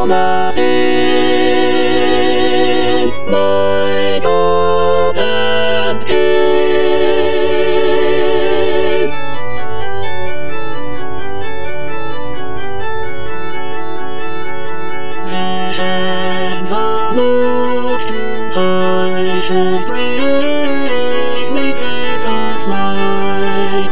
Thomas in my golden king. The hands are moved to hide his grace, make it a flight.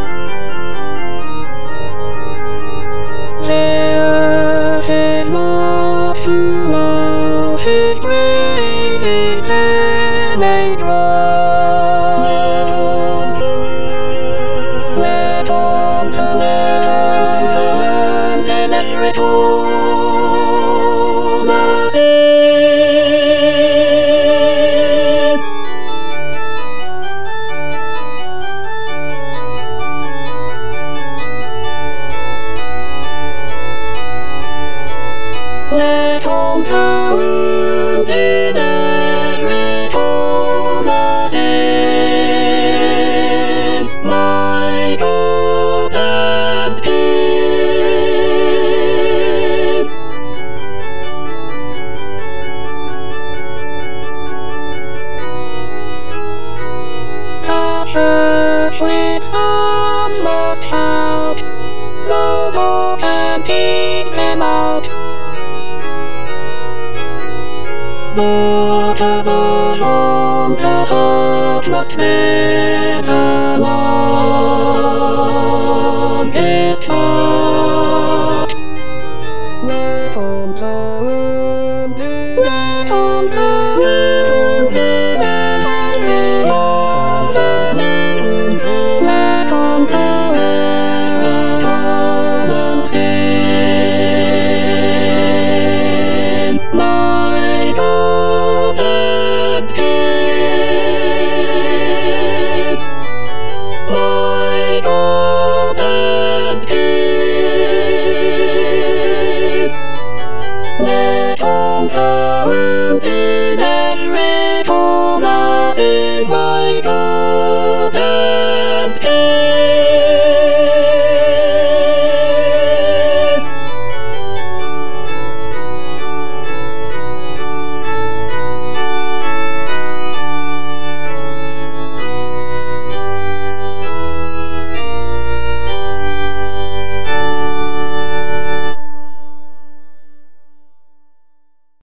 The earth is moved to love his grace, his pen made wrong. Let on to land and every Thomas in. Let on to land in every Thomas in my golden king. The church with psalms must shout, no dog can keep them out. But above all, the heart must never long his heart. Let on the land, let on the land, let on the land, in my golden king, my golden king. Let on the land in every